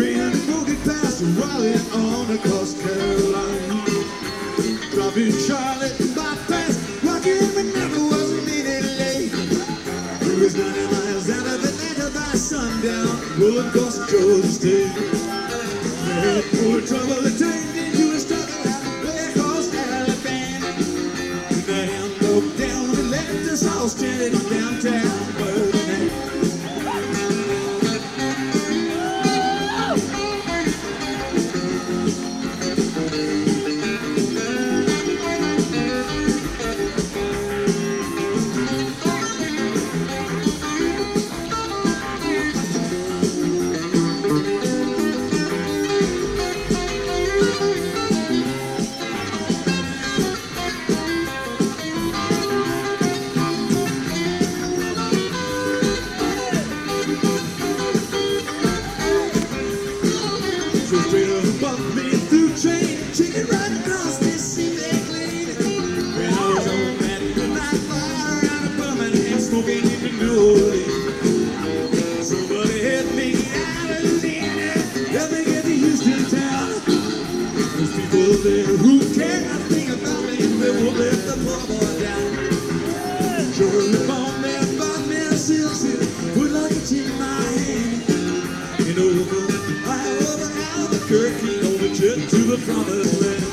train broken past Raleigh on across Carolina. Dropping Charlotte bypass, rocking but never was a minute late. He was 90 miles out of Atlanta by sundown, rolling across Georgia State. They had more trouble that turned into a struggle way across Alabama. The hand broke down and left us all stranded on downtown Birmingham. So straight up above me through train, chicken right across Mississippi Clean. When I was on that midnight fire around a Birmingham, smoking in the New Orleans. Somebody help me get out of Louisiana, help me get to Houston town. There's people there who care nothing about me, they won't let the poor boy down. Sure, on there, bought me a silk suit, put luggage in my hand. And over Albuquerque on the jet to the promised land.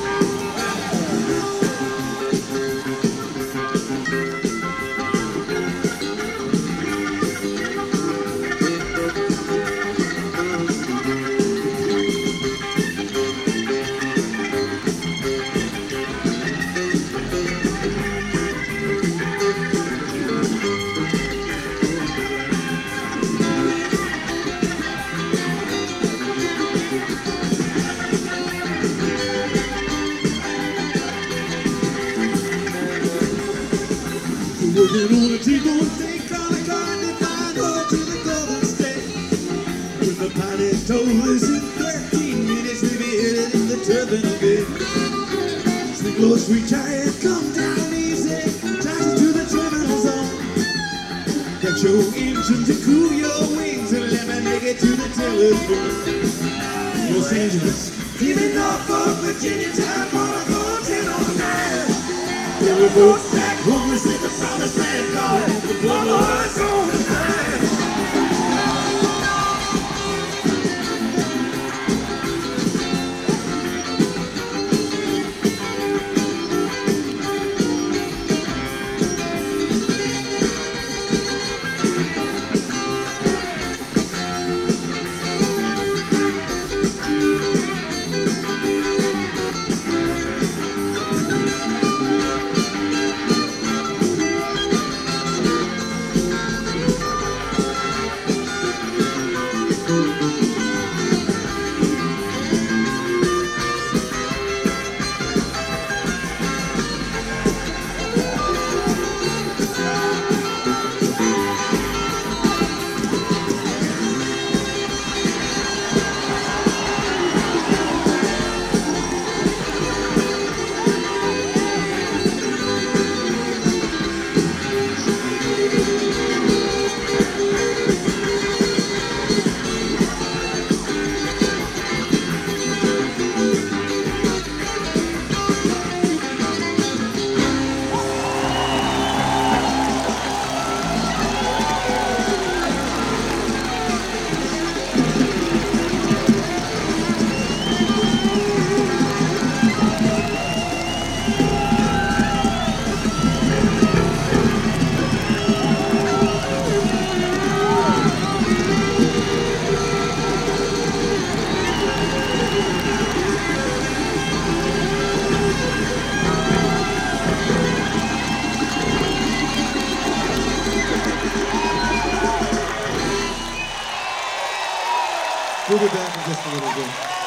Working on a T-bone steak, on a car to find over to the Golden State. When the pilot told us in 13 minutes we'd be headed in the Terminal Gate. Sneak low, sweet child, come down easy, taxi to the terminal zone. Got your engine to cool your wings and let me make it to the telephone. Los Angeles, even Norfolk, Virginia, time, Monaco, Tennessee. Yeah, we're both back home, we see the promised land call. The boys on the line. We'll be back in just a little bit.